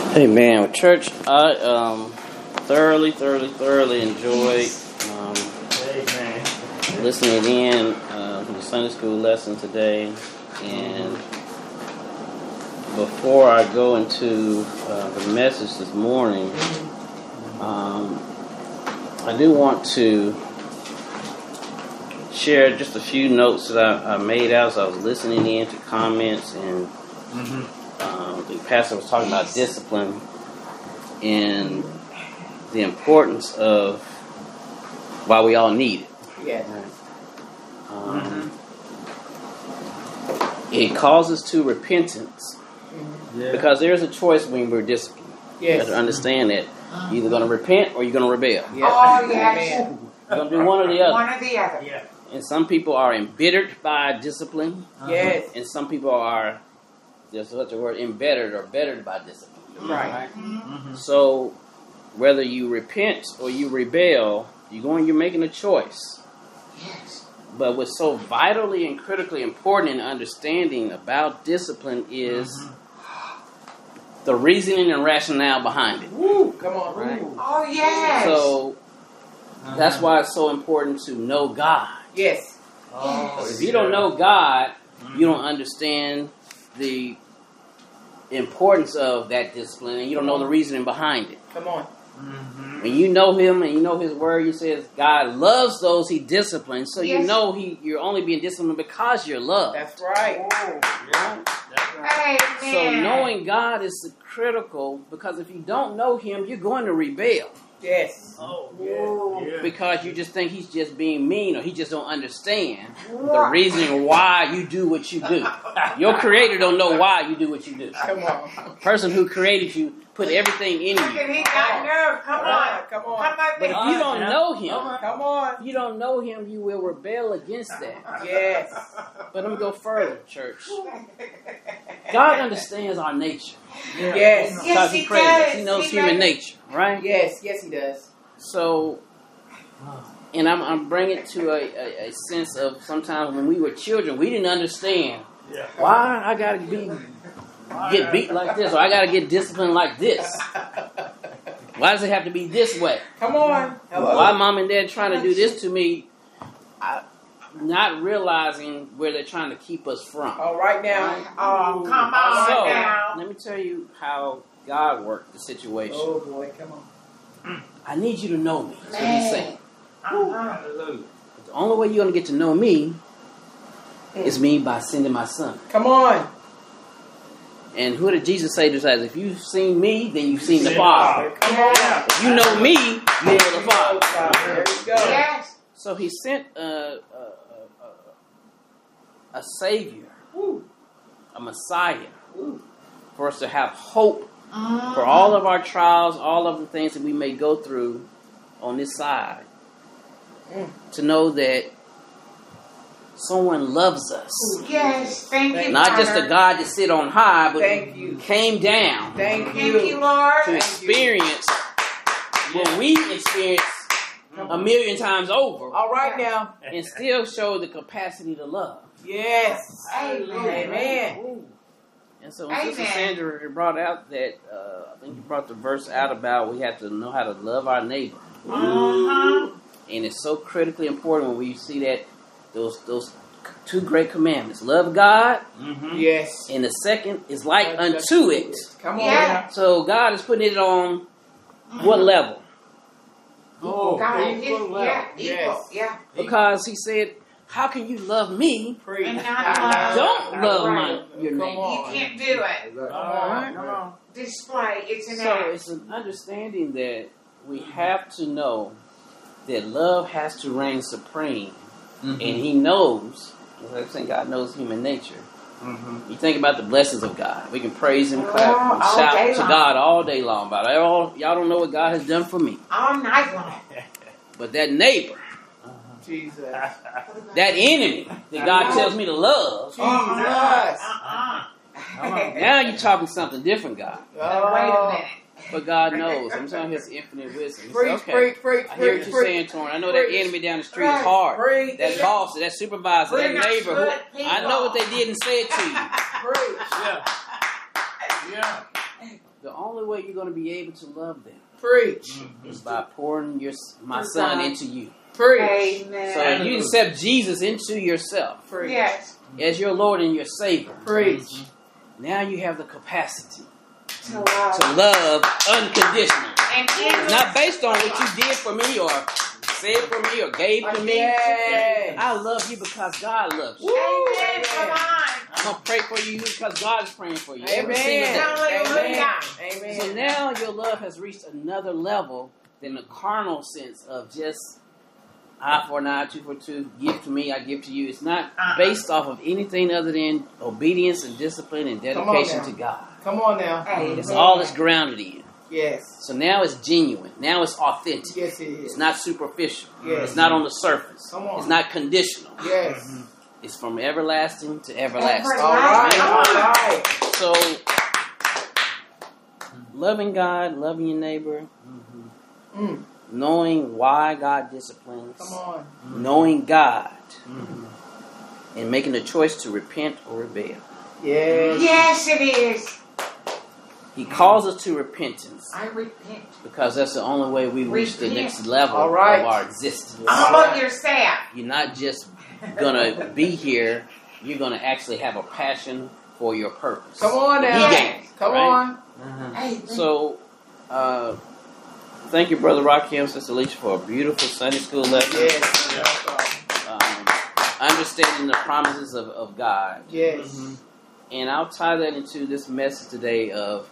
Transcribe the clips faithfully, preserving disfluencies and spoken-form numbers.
Hey man, well, church, I um, thoroughly, thoroughly, thoroughly enjoyed um, listening in uh, to the Sunday school lesson today. And before I go into uh, the message this morning, um, I do want to share just a few notes that I, I made as I was listening in to comments, and mm-hmm. um, the pastor was talking about discipline and the importance of why we all need it. Yeah. Right? Um, mm-hmm. It calls us to repentance, mm-hmm. yeah. because there's a choice when we're disciplined. Yes. You have to understand that you're either going to repent or you're going to rebel. Yeah. Oh, yes. You're going to do one or the other. One or the other. Yeah. And some people are embittered by discipline. Uh-huh. Yes. And some people are, there's such a word, embittered or bettered by discipline. Right. right? Mm-hmm. So, whether you repent or you rebel, you're going, you're making a choice. Yes. But what's so vitally and critically important in understanding about discipline is mm-hmm. the reasoning and rationale behind it. Woo! Come on, right? Ooh. Oh, yes. So, uh-huh. that's why it's so important to know God. Yes. Oh, if you don't know God, mm-hmm. you don't understand the importance of that discipline, and you don't know the reasoning behind it. Come on. Mm-hmm. When you know Him and you know His Word, He says God loves those He disciplines. So yes. you know He you're only being disciplined because you're loved. That's right. Oh, yeah. That's right. Amen. So knowing God is critical, because if you don't know Him, you're going to rebel. Yes. Oh, yeah, yeah. Because you just think He's just being mean, or He just don't understand the reason why you do what you do. Your Creator don't know why you do what you do. Come on. The person who created you put everything in you. Look at He got nerve. Come right. on. Come on. Come on. But if you don't know Him, come on. If you don't know Him, you will rebel against that. Yes. But let me go further, church. God understands our nature. Yeah. Yes. Because yes, He He created does. us. He knows he human does. nature, right? Yes. Yes, He does. So, and I'm, I'm bringing it to a, a, a sense of sometimes when we were children, we didn't understand yeah. why I got to be get beat like this, or I got to get disciplined like this. Why does it have to be this way? Come on. Hello. Why mom and dad trying to do this to me, I, not realizing where they're trying to keep us from. All right now. Right? Oh, come on so, now. let me tell you how God worked the situation. Oh, boy. Come on. I need you to know me. That's what He's saying. Hallelujah. The only way you're going to get to know me mm. is me by sending my Son. Come on. And who did Jesus say to us? If you've seen me, then you've seen the Father. Come on. If you know me, you know the Father. There you go. Yes. So He sent a, a, a, a Savior, Woo. a Messiah, Woo. for us to have hope uh-huh. for all of our trials, all of the things that we may go through on this side. Mm. To know that someone loves us. Yes, thank you, Not Father. just a God that sit on high, but thank you. came down. Thank you. Thank you, Lord. To experience what we experience a million times over. All right now. And still show the capacity to love. Yes. Amen. Amen. And so when Sister Sandra brought out that, uh, I think you brought the verse out about we have to know how to love our neighbor. Uh-huh. And it's so critically important when we see that those those two great commandments. Love God. Mm-hmm. Yes. And the second is like Love unto it. Come on. Yeah. So God is putting it on uh-huh. what level? Oh, God, equal level. Yeah, equal. Yes. Yeah. Because He said, how can you love me and not love don't love right. my, your neighbor? You can't do it. Come on. Come on. Display. It's an So act. it's an understanding that we have to know that love has to reign supreme. Mm-hmm. And He knows, like I'm saying, God knows human nature. Mm-hmm. You think about the blessings of God. We can praise Him, clap, oh, and shout to long. God all day long about it. All, y'all don't know what God has done for me. All night long. But that neighbor, Jesus. that enemy that God tells me to love, Jesus. Uh-uh. now you're talking something different, God. Oh. Wait a minute. But God knows. I'm telling His infinite wisdom. He Preach, said, okay, preach, preach, I hear preach, what you're preach, saying, Torrin. I know preach. that enemy down the street Right. is hard. Preach. That boss, that supervisor, Preach. that neighbor. Who, Preach. I know what they did and said to you. Preach. Yeah. Yeah. the only way you're going to be able to love them Preach. is by pouring your my son into you. Preach. Amen. So if you accept Jesus into yourself Preach. Yes. as your Lord and your Savior, Preach. now you have the capacity To love. to love unconditionally. And in Not based on what you did for me or said for me or gave to me. Yes. I love you because God loves you. Amen. Come on. I'm going to pray for you because God is praying for you. Every single Amen. day. Hallelujah. Amen. So now your love has reached another level than the carnal sense of just eye for an eye, two for two, give to me, I give to you. It's not based off of anything other than obedience and discipline and dedication now. to God. Come on now. Amen. It's all it's grounded in. Yes. So now it's genuine. Now it's authentic. Yes, it It's is. not superficial. Yes. It's not on the surface. Come on. It's not conditional. Yes. It's from everlasting to everlasting. All right. All right. So, loving God, loving your neighbor, Mm. knowing why God disciplines, Come on. knowing God, and making a choice to repent or rebel. Yes. Yes, it is. He calls us to repentance I repent. because that's the only way we reach the Repent. next level All right. of our existence. Humble yourself. You're not just gonna be here, you're gonna actually have a passion for your purpose. Come on That now. He gave you, Come right? on. Amen. So, uh, thank you, Brother Rakim, Sister Alicia, for a beautiful Sunday school lesson. Yes. Um, understanding the promises of, of God. Yes. And I'll tie that into this message today of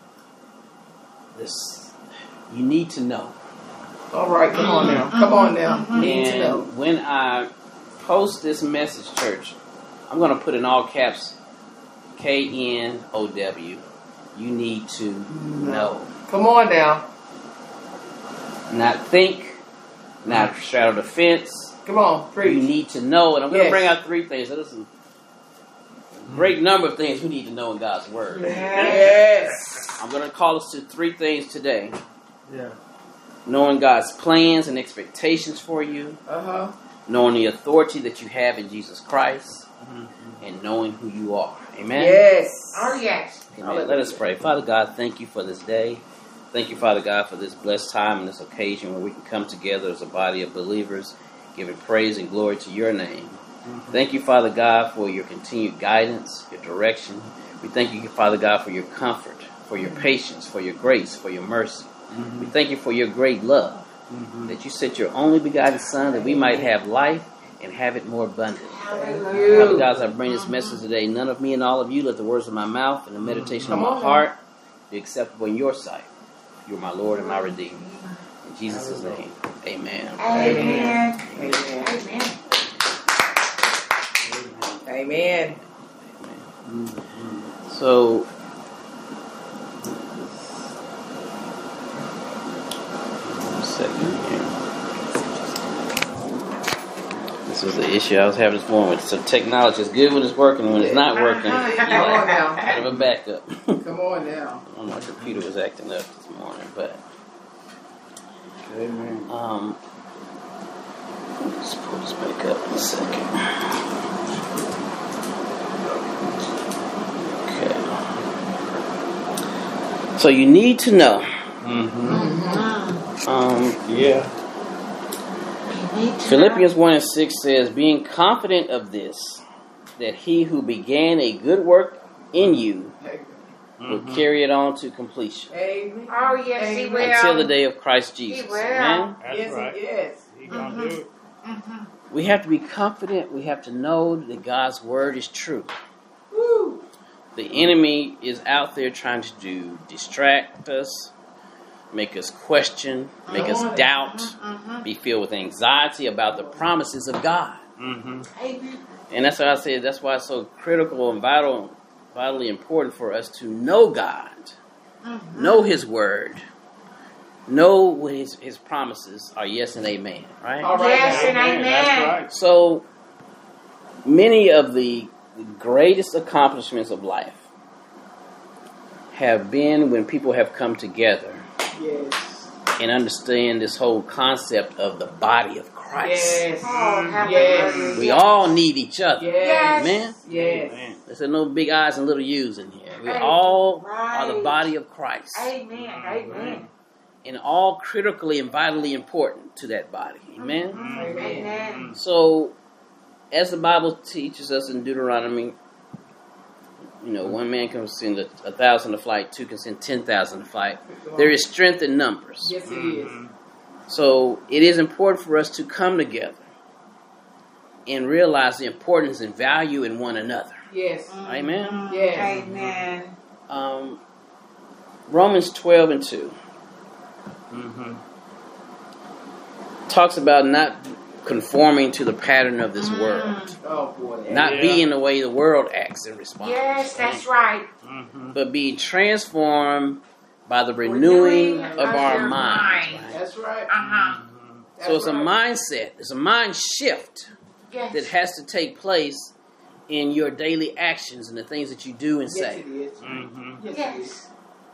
this, you need to know. All right. Come on now. Come on now. Need to know. And when I post this message, church, I'm going to put in all caps K N O W. You need to know. Come on now. Not think, not straddle the fence. Come on. You Preach. need to know. And I'm going to Yes. bring out three things. So this is a great number of things we need to know in God's Word. Yes. I'm going to call us to three things today. Yeah. Knowing God's plans and expectations for you. Uh huh. Knowing the authority that you have in Jesus Christ. And knowing who you are. Amen? Yes. Oh, yes. Amen. Let us pray. Father God, thank you for this day. Thank you, Father God, for this blessed time and this occasion where we can come together as a body of believers, giving praise and glory to your name. Mm-hmm. Thank you, Father God, for your continued guidance, your direction. We thank you, Father God, for your comfort, for your patience, for your grace, for your mercy. Mm-hmm. We thank you for your great love, mm-hmm. that you sent your only begotten Son that we might have life and have it more abundantly. Father God, as I bring this message today, none of me and all of you, let the words of my mouth and the meditation of my heart be acceptable in your sight. You're my Lord and my Redeemer. In Jesus' name, amen. Amen. Amen. Amen. Amen. So, one second here. This was the issue I was having this morning. So technology is good when it's working. When it's not working, Come on now. have a backup. Come on now. My computer was acting up this morning, but Amen. um, let's pull this back up in a second. Okay. So you need to know. Mm-hmm. Um, Yeah. Philippians one and six says, being confident of this, that he who began a good work in you will Mm-hmm. carry it on to completion. Amen. Oh, yes, he will. Until the day of Christ Jesus. He will. Amen? That's Yes, right. yes. He gonna do it. Mhm. We have to be confident. We have to know that God's word is true. Woo. The enemy is out there trying to do distract us, make us question, make us doubt, Mhm. be filled with anxiety about the promises of God. Mm-hmm. Amen. And that's why I say that's why it's so critical and vital, vitally important for us to know God, Mhm. know His word, know what His His promises are. Yes and amen. Right. All right. Yes, now. and amen. That's right. So many of the greatest accomplishments of life have been when people have come together Yes. and understand this whole concept of the body of Christ. Yes. Oh, Yes. hallelujah. We all need each other. Yes. Amen. Yes. Amen. There's no big I's and little U's in here. We all Right. are the body of Christ. Amen. Amen. And all critically and vitally important to that body. Amen? Mm-hmm. Amen. So, as the Bible teaches us in Deuteronomy, you know, one man can send a, a thousand to flight, two can send ten thousand to flight. There is strength in numbers. Yes, it is. So, it is important for us to come together and realize the importance and value in one another. Yes. Amen? Yes. Amen. Um, Romans twelve and two Mm-hmm. talks about not conforming to the pattern of this world. Oh, boy. Not Yeah. being the way the world acts and responds. Yes, that's right. Mm-hmm. But being transformed by the renewing, Renewing of, of our your mind. mind. Right? That's right. Uh-huh. That's So it's a right. mindset. It's a mind shift Yes. that has to take place in your daily actions and the things that you do and Yes, say. it is. Mm-hmm. Yes, it is. Yes.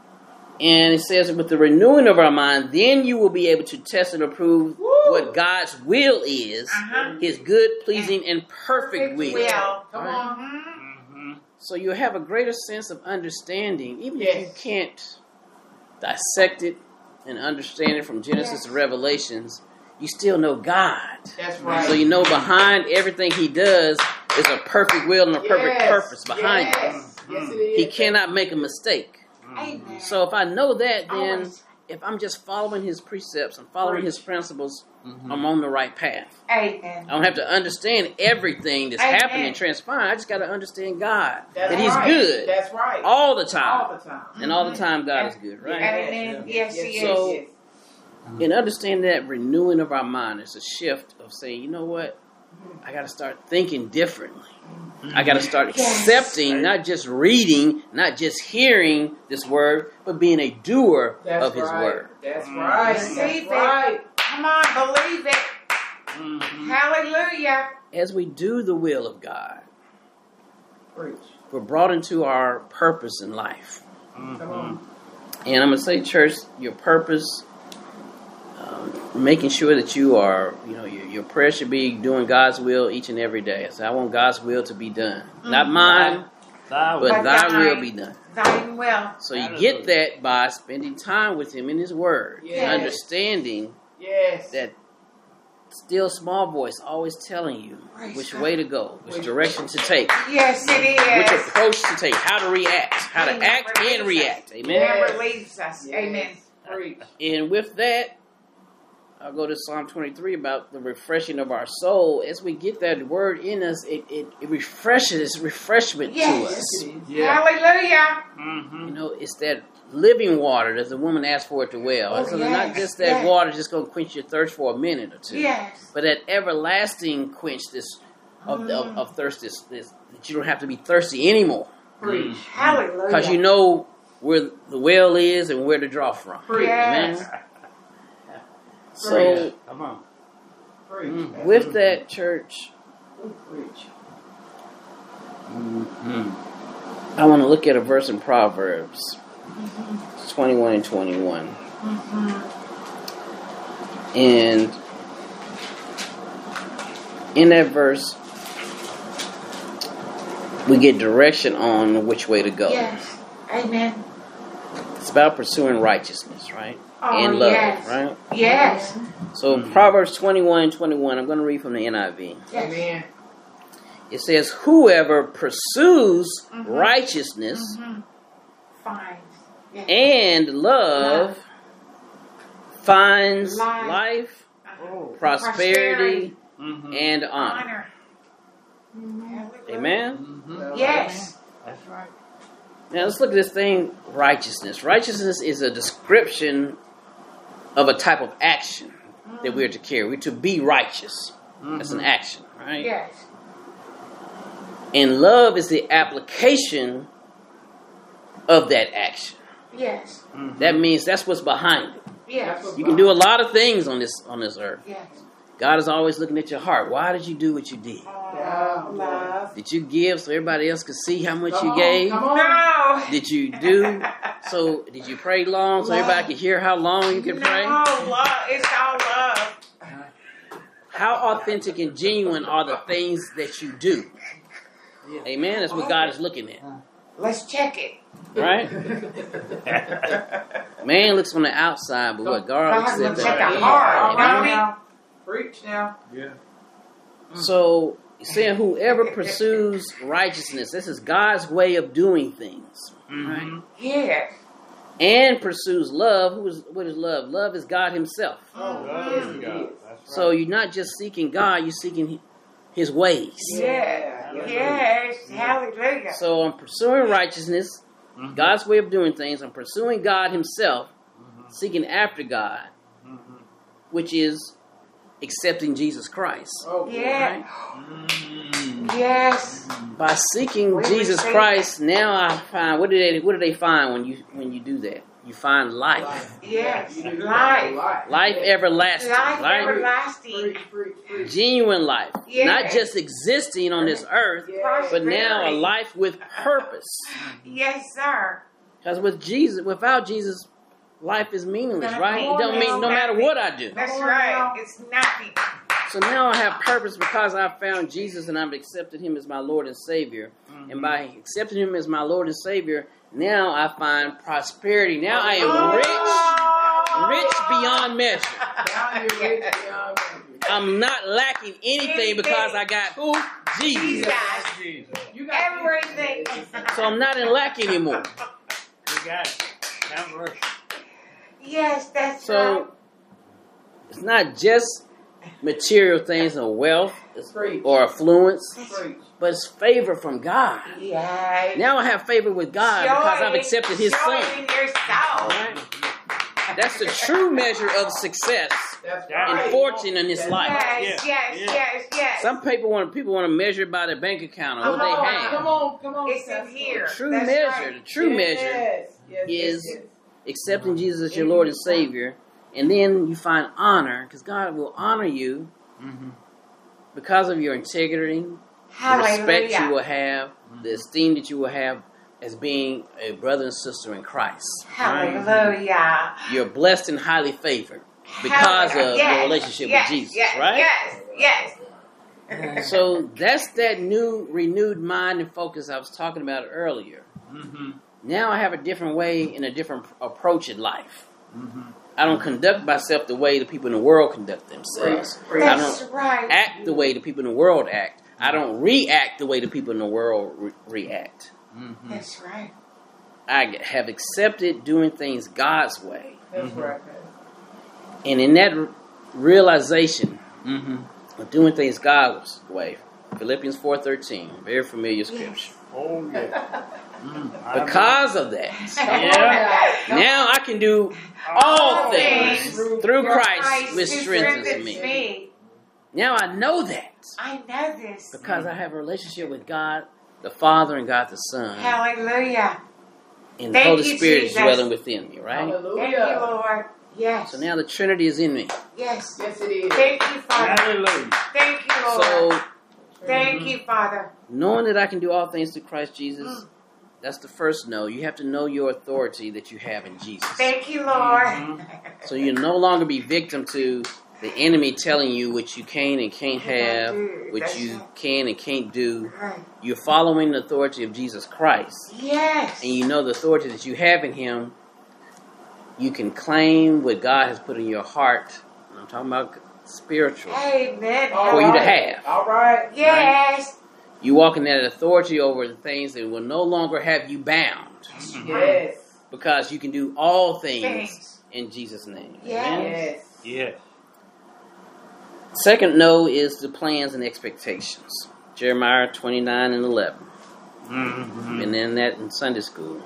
And it says, with the renewing of our mind, then you will be able to test and approve Woo! what God's will is, Uh-huh. His good, pleasing, and perfect will. will. Come Right? on. Mhm. Mm-hmm. So you'll have a greater sense of understanding, even if Yes. you can't dissect it and understand it from Genesis Yes. to Revelations, you still know God. That's right. So you know behind everything He does is a perfect will and a perfect Yes. purpose behind it. Yes. Yes, it is. He cannot make a mistake. Amen. So if I know that, then Always. if I'm just following His precepts and following His principles, Mm-hmm. I'm on the right path. Amen. I don't have to understand everything that's Amen. happening and transpiring. I just got to understand God. That's that He's right. good That's right. all the time. All the time. And all the time God is good, right? Amen. Yes, He yes, is. So- yes. And understand that renewing of our mind is a shift of saying, you know what? I got to start thinking differently. I got to start Yes. accepting, not just reading, not just hearing this word, but being a doer That's of His right. word. That's Mm. right. Receive That's it. right. Come on, believe it. Mm-hmm. Hallelujah. As we do the will of God, Preach. we're brought into our purpose in life. Come on. And I'm going to say, church, your purpose, um, making sure that you are, you know, your, your prayer should be doing God's will each and every day. So I want God's will to be done. Not mine, but But thy thine. will be done. Thine will. So you get that by spending time with Him in His Word. Yes. And understanding Yes. that still small voice always telling you Praise which God. way to go, which direction to take, Yes, it which is. approach to take, how to react, how to Amen. act and react. Amen. Yes. Never leaves us. Yes. Amen. Preach. And with that, I'll go to Psalm twenty-three about the refreshing of our soul. As we get that word in us, it, it, it refreshes, refreshment Yes. to Yes, us. it is. Yeah. Hallelujah. Mm-hmm. You know, it's that living water that the woman asked for at the well. Oh, so yes, not just that yes. water just going to quench your thirst for a minute or two. Yes. But that everlasting quench this of, Mm. of, of thirst, this, this, that you don't have to be thirsty anymore. Preach. Hallelujah. Because you know where the well is and where to draw from. Preach. Yes. Amen? So, Come on. Preach. mm, with that, church, Preach. Mm-hmm. I want to look at a verse in Proverbs Mhm. twenty-one and twenty-one. Mhm. And in that verse, we get direction on which way to go. Yes. Amen. It's about pursuing righteousness, right? Oh, and love, yes. right? Yes. So Mhm. Proverbs twenty-one and twenty-one, I'm going to read from the N I V. Yes. Amen. It says, whoever pursues Mhm. righteousness Mhm. Fine. Yes. and love, Love. finds Life. life, Oh. prosperity, Mm-hmm. and honor. Honor. Hallelujah. Amen? Mm-hmm. Yes. That's right. Now let's look at this thing, righteousness. Righteousness is a description of a type of action that we're to carry. We're to be righteous. That's an action, right? Yes. And love is the application of that action. Yes. Mm-hmm. That means that's what's behind it. Yes. You can do a lot of things on this on this earth. Yes. God is always looking at your heart. Why did you do what you did? Oh, love. Did you give so everybody else could see how much Come you on, gave? Come on. No. Did you do so? Did you pray long so everybody could hear how long you could pray? No, love. It's all love. How authentic and genuine are the things that you do? Amen. That's what God is looking at. Let's check it. Right? Man looks on the outside, but what God looks God at looks the at the heart. heart. All right Don't he? now. Preach now. Yeah. So, saying whoever pursues righteousness, this is God's way of doing things, right? Mm-hmm. Yes. And pursues love. Who is what is love? Love is God Himself. Oh, Love yes, is it God. is. That's right. So you're not just seeking God; you're seeking His ways. Yeah. Yeah. Yes. Hallelujah. So I'm pursuing righteousness, Mhm. God's way of doing things. I'm pursuing God Himself, Mhm. seeking after God, Mhm. which is accepting Jesus Christ. Oh, Yeah. Mm. Yes. By seeking We Jesus receive Christ, now I find what do they what do they find when you when you do that? You find life, Yes. You do Life. life. life everlasting, Life right? everlasting. Preach, preach, preach. Genuine life, Yes. not just existing on this earth, Yeah. but now a Prosperity. life with purpose. Yes, sir. Because with Jesus, without Jesus, life is meaningless, Come right? It on don't mean now. no matter what I do. That's Come on right. now. It's nothing. So now I have purpose because I found Jesus and I've accepted Him as my Lord and Savior. Mhm. And by accepting Him as my Lord and Savior, now I find prosperity. Now I am Oh. rich, rich beyond measure. Down here, rich beyond measure. I'm not lacking anything because I got who? Jesus. Jesus. Jesus. You got Everything. So I'm not in lack anymore. You got it. Count verse. Yes, that's So right. it's not just material things and wealth Preach. or affluence, Preach. but it's favor from God. Yeah. Now I have favor with God because I've accepted His Show Son. it in your soul. Right? That's the true measure of success That's Yeah. and right. fortune in this That's life. Yes, Yeah, yes, yeah. yes, yes. Some people want people want to measure it by their bank account or Come what they on, have. Come on, come on. It's in Pastor. here. The true That's measure, right. the true measure Yes, yes, is yes, accepting Jesus as your Lord and Savior, and then you find honor because God will honor you Mm-hmm. because of your integrity, the respect you will Hallelujah. have, the esteem that you will have as being a brother and sister in Christ. Hallelujah. You're blessed and highly favored because of Yes, your relationship yes, with Jesus, yes, right? Yes, yes. So that's that new renewed mind and focus I was talking about earlier. Mm-hmm. Now I have a different way and a different approach in life. Mm-hmm. I don't conduct myself the way the people in the world conduct themselves. Preach. I That's don't right. act the way the people in the world act. I don't react the way the people in the world re- react. Mm-hmm. That's right. I have accepted doing things God's way. That's Mhm. right, Pastor. And in that r- realization Mm-hmm. of doing things God's way, Philippians four thirteen, very familiar scripture. Oh, yeah. Mm. Because of that, Yeah. now I can do all All things things through Your Christ, which who strengthens me. me. Now I know that I know this. because I have a relationship with God, the Father, and God the Son, Hallelujah. and the Thank Holy you, Spirit is Jesus. dwelling within me, right? Thank you, Hallelujah. Lord. Yes. So now the Trinity is in me. Yes. Yes, it is. Thank you, Father. Hallelujah. Thank you, Lord. So Thank you, Father. knowing that I can do all things through Christ Jesus, Mm. that's the first know. You have to know your authority that you have in Jesus. Thank you, Lord. Mhm. So you no longer be victim to the enemy telling you what you can and can't have, what That's you right. can and can't do. Right. You're following the authority of Jesus Christ. Yes. And you know the authority that you have in Him. You can claim what God has put in your heart. I'm talking about spiritual. Amen. All For you to right. have. All right. Yes. You walk in that authority over the things that will no longer have you bound. Yes. Because you can do all things Thanks. in Jesus' name. Yes. Amen? Yes. Yes. Second no is the plans and expectations. Jeremiah twenty-nine and eleven. Mm-hmm. And then that in Sunday school.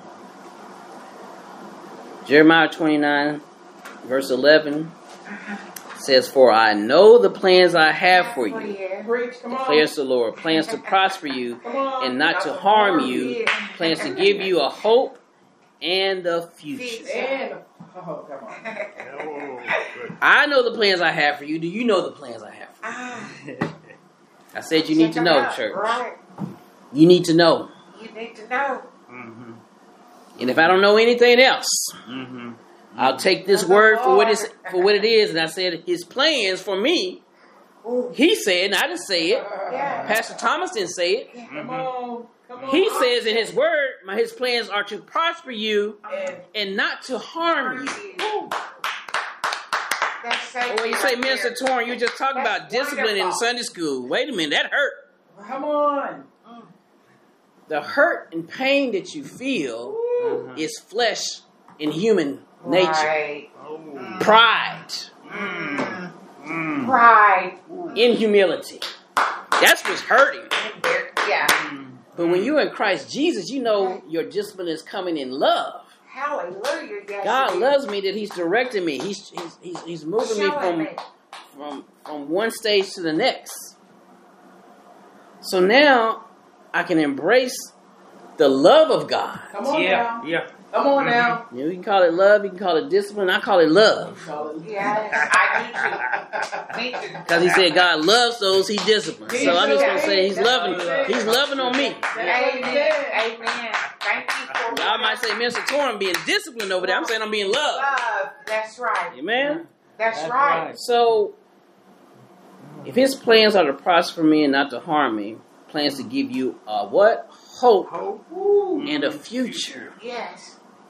Jeremiah twenty-nine, verse eleven says, "For I know the plans I have for you, Preach. Come on. declares the Lord, plans to prosper you Come on. and not to harm you, plans to give you a hope and a future." And oh, come on. Oh, good. I know the plans I have for you. Do you know the plans I have for Ah, you? I said you need check to them know, out. church. Right. You need to know. You need to know. Mm-hmm. And if I don't know anything else, Mm-hmm. I'll take this word for what it's for what it is. And I said His plans for me. Ooh. He said, and I didn't say it. Yeah. Pastor Thomas didn't say it. Come on. He says in his word, my his plans are to prosper you and not to harm you. That's so But when you say, Minister Torn, you just talking about discipline in Sunday school. Wait a minute, that hurt. Come on. The hurt and pain that you feel Mhm. is flesh in human nature. Right. Oh. Pride Mm. Mm. Pride. in humility. That's what's hurting. Yeah. But when you're in Christ Jesus, you know your discipline is coming in love. Hallelujah. Yes, God it is. loves me that He's directing me. He's He's He's, he's moving me Showing from, me. from from one stage to the next. So now I can embrace the love of God. Come on Yeah, now. yeah. Come on now. You know, you can call it love, you can call it discipline. I call it love. Yes, I need to. Me too. Because He said God loves those He disciplines. So I'm just going to say He's loving. He's loving on me. Amen. Amen. Thank you for I might say Mister Torn being disciplined over there. I'm saying I'm being loved. love. That's right. Amen. That's, That's right. right. So, if His plans are to prosper me and not to harm me, plans to give you a what? Hope Hope. and a future. Yes.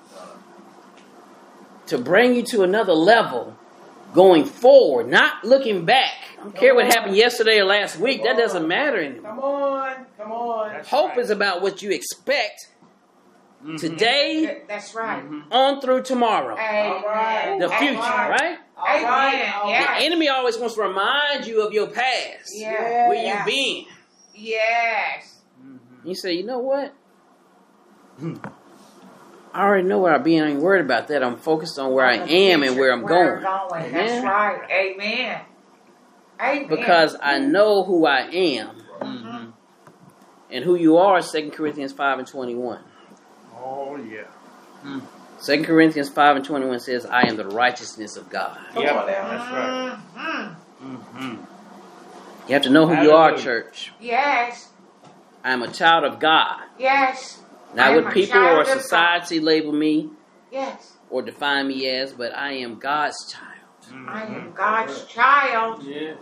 To bring you to another level going forward, not looking back. I don't care what happened yesterday or last week. That doesn't matter anymore. Come on. Come on. That's Hope right. is about what you expect Mhm. today That- That's right. Mhm. on through tomorrow. Amen. right. The future, Amen. right? All right. Amen. All The Yeah. right. enemy always wants to remind you of your past. Yeah. Where Yeah. you been. Yes. Mhm. You say, you know what? I already know where I've been. I ain't worried about that. I'm focused on where I On the am and future, where I'm where going. I'm going. Amen? That's right. Amen. Amen. Because I know who I am. Mhm. And who you are, Second Corinthians five and twenty-one. Oh, yeah. Second Corinthians five and twenty-one says, I am the righteousness of God. Come Yep, on now. that's right. Mhm. Mm-hmm. You have to know who you are, Hallelujah. church. Yes. I am a child of God. Yes. Not I am what a people child or of God. society label me Yes. or define me as, but I am God's child. I am God's child. Yes.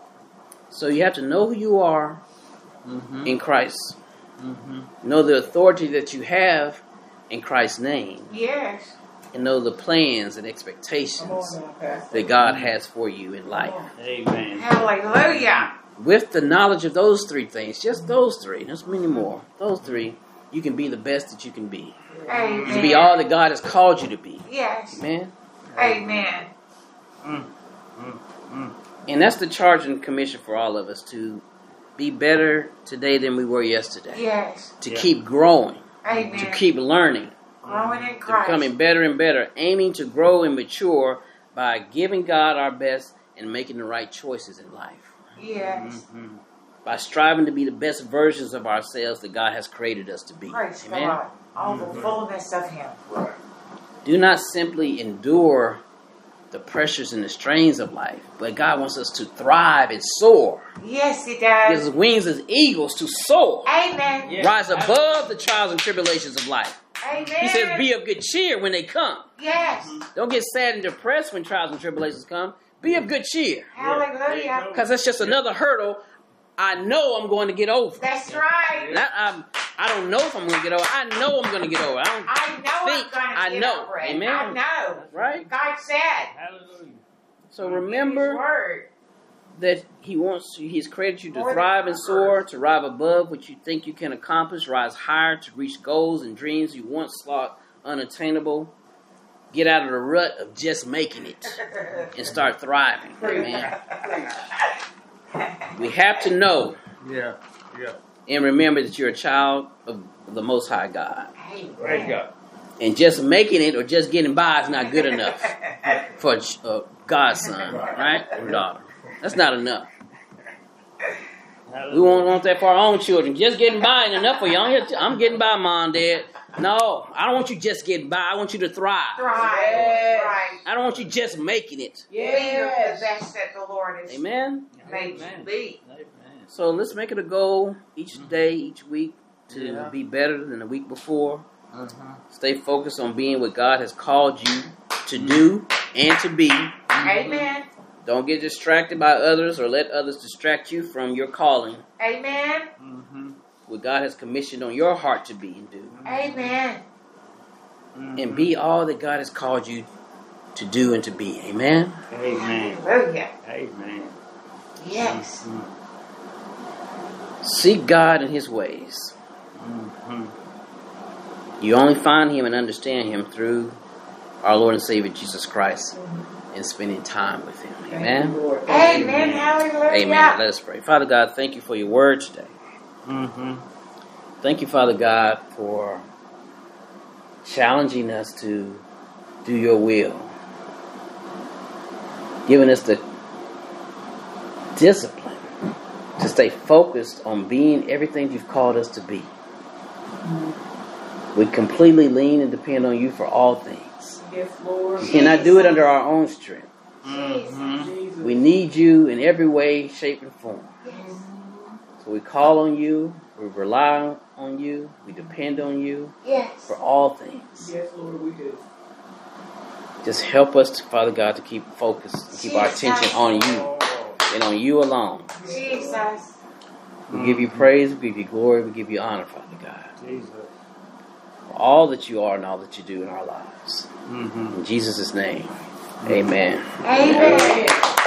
So you have to know who you are Mm-hmm. in Christ. Mm-hmm. Know the authority that you have in Christ's name. Yes. And know the plans and Come on expectations now, Pastor. that God has for you in life. Amen. Hallelujah. With the knowledge of those three things, just those three, there's many more, those three, you can be the best that you can be. Amen. You can be all that God has called you to be. Yes. Amen? Amen. Mm. Mm. Mm. And that's the charge and commission for all of us, to be better today than we were yesterday. Yes. To Yeah. keep growing, Amen. to keep learning, Growing in to Christ. becoming better and better, aiming to grow and mature by giving God our best and making the right choices in life. Yes. Mhm. By striving to be the best versions of ourselves that God has created us to be. Praise Amen? God. All the fullness of Him. Do not simply endure the pressures and the strains of life, but God wants us to thrive and soar. Yes, He He gives does. us wings as eagles to soar. Amen. Yeah. Rise above the trials and tribulations of life. Amen. He says, be of good cheer when they come. Yes. Don't get sad and depressed when trials and tribulations come. Be of good cheer. Hallelujah. Because that's just another hurdle I know I'm going to get over. That's right. Not, I'm, I don't know if I'm going to get over. I know I'm going to get over. I don't I know think I'm going to I get know. over it. Amen. I know. Right? God said. Hallelujah. So in His remember word. that He wants you, He's created you to More than thrive and soar, conquerors. to rise above what you think you can accomplish, rise higher to reach goals and dreams you once thought unattainable. Get out of the rut of just making it and start thriving. Amen. We have to know Yeah. Yeah. and remember that you're a child of the Most High God. Praise God. And just making it or just getting by is not good enough for a uh, God's son, right? Or daughter. That's not enough. We won't want that for our own children. Just getting by ain't enough for you. I'm, here t- I'm getting by, Mom, Dad. No, I don't want you just getting by. I want you to thrive. Thrive. Yes. Right. I don't want you just making it. Be the Yes. best that the Lord has Amen? made you Amen. be. Amen. So let's make it a goal each day, each week, to Yeah. be better than the week before. Uh-huh. Stay focused on being what God has called you to do and to be. Amen. Don't get distracted by others or let others distract you from your calling. Amen. Mm-hmm. what God has commissioned on your heart to be and do. Amen. And be all that God has called you to do and to be. Amen? Amen. Hallelujah. Amen. Yes. Seek God in His ways. Mm-hmm. You only find Him and understand Him through our Lord and Savior Jesus Christ and spending time with Him. Amen? Amen. Hallelujah. Amen. Let us pray. Father God, thank you for your word today. Mm-hmm. Thank you, Father God, for challenging us to do your will. Giving us the discipline to stay focused on being everything you've called us to be. We completely lean and depend on you for all things. Yes, Lord. We cannot do it under our own strength. Mm-hmm. Jesus. We need you in every way, shape, and form. Yes. So we call on you, we rely on you, we depend on you Yes. for all things. Yes, Lord, we do. Just help us, Father God, to keep focused, to keep our attention on you and on you alone. Jesus. We give you praise, we give you glory, we give you honor, Father God, Jesus. for all that you are and all that you do in our lives. Mm-hmm. In Jesus' name, amen. Amen.